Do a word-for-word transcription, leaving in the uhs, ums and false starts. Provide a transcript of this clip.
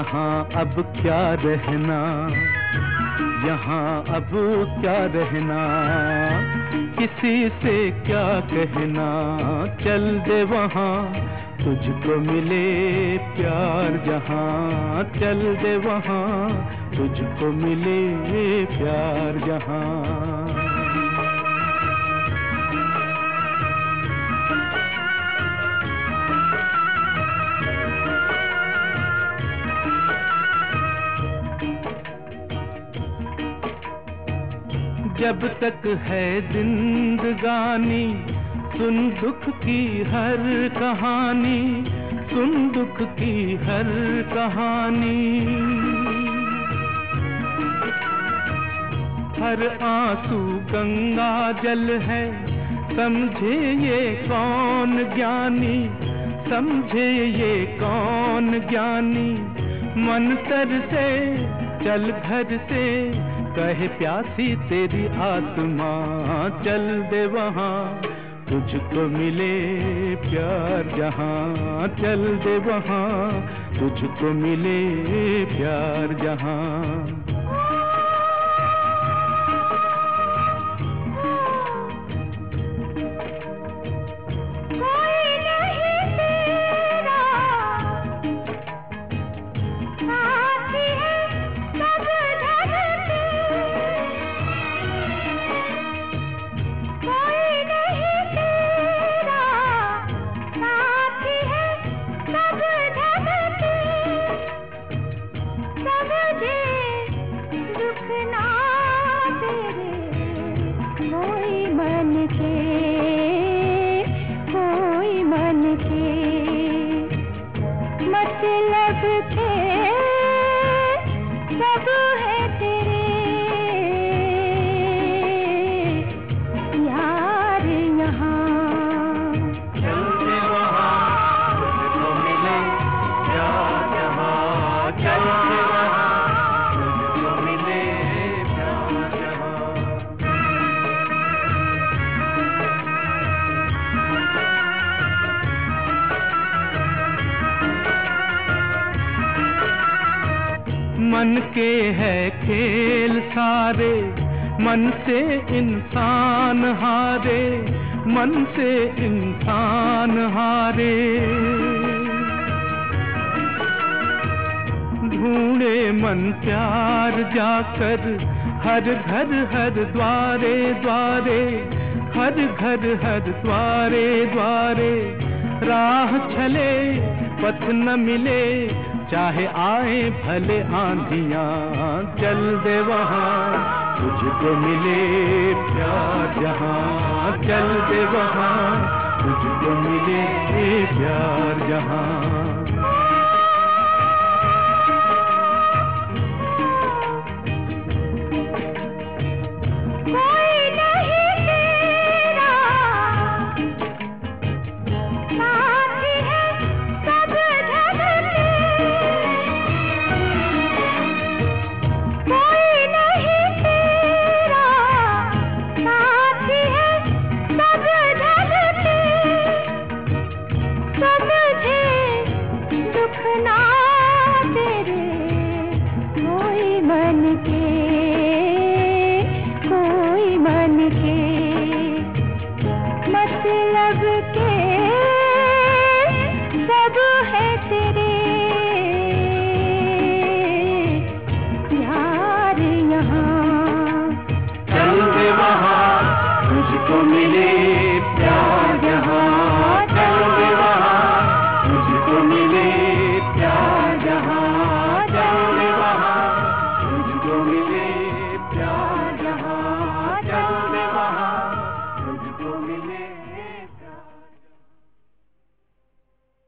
यहाँ अब क्या रहना, यहाँ अब क्या रहना, किसी से क्या कहना, चल दे वहाँ तुझको मिले प्यार जहाँ, चल दे वहाँ तुझको मिले प्यार जहाँ। जब तक है जिंदगानी सुन दुख की हर कहानी, सुन दुख की हर कहानी। हर आंसू गंगा जल है, समझे ये कौन ज्ञानी, समझे ये कौन ज्ञानी। मन तर से चल घर से, कहे प्यासी तेरी आत्मा, चल दे वहाँ तुझको मिले प्यार जहाँ, चल दे वहाँ तुझको मिले प्यार जहाँ। मन के है खेल सारे, मन से इंसान हारे, मन से इंसान हारे। ढूंढे मन प्यार जाकर हर घर हर द्वारे द्वारे, हर घर हर द्वारे द्वारे। राह चले पथ न मिले, चाहे आए भले आंधियां, चल दे वहाँ तुझको मिले प्यार जहाँ, चल दे वहाँ तुझको मिले प्यार जहाँ। तुझको मिले